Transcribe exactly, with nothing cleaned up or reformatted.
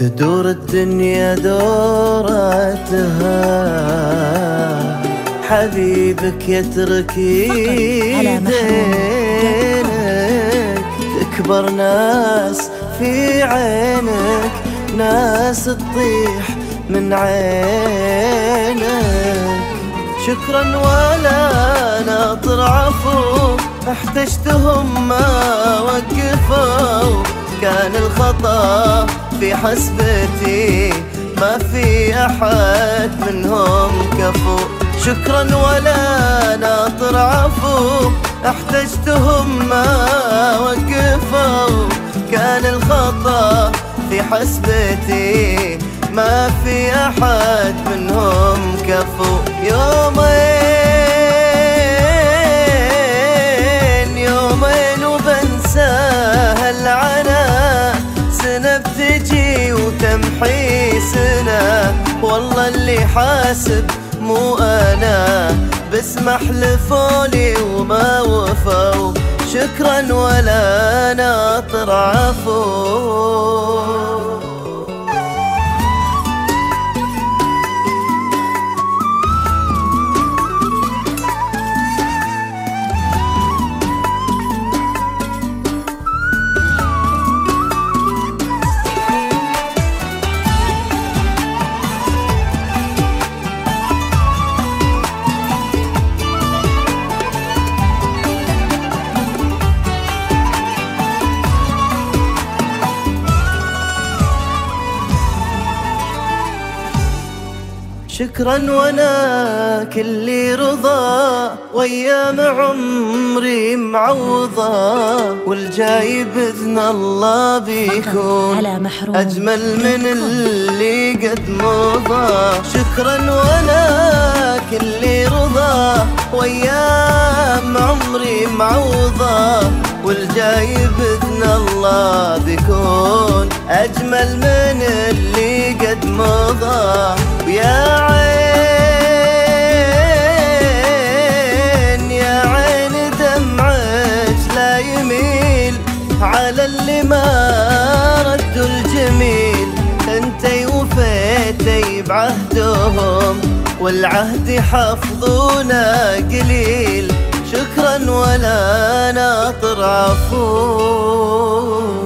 تدور الدنيا دورتها، حبيبك يترك يدينك، تكبر ناس في عينك، ناس تطيح من عينك. شكرا ولا ناطر عفو، احتجتهم ما وقفوا، كان الخطأ في حسبتي ما في أحد منهم كفو. شكرا ولا ناطر عفو، احتجتهم ما وقفوا، كان الخطأ في حسبتي ما في أحد منهم كفو. يومين يومين وبنساها العنا، سنة بتجي وتمحي سنة، والله اللي حاسب مو أنا، بس ما حلفولي وما وفوا. شكرا ولا ناطر عفو. شكرا وانا كلي رضا، وايام عمري معوضة، والجاي باذن الله بيكون اجمل من اللي قد مضى. شكرا وانا كلي رضا، وايام عمري معوضة، والجاي باذن الله بيكون اجمل من اللي قد مضى. ويا عين يا عين دمعك لا يميل على اللي ما ردوا الجميل، انتي وفيتي بعهدهم، والعهد حفظونا قليل. شكرا ولا ناطر عفو.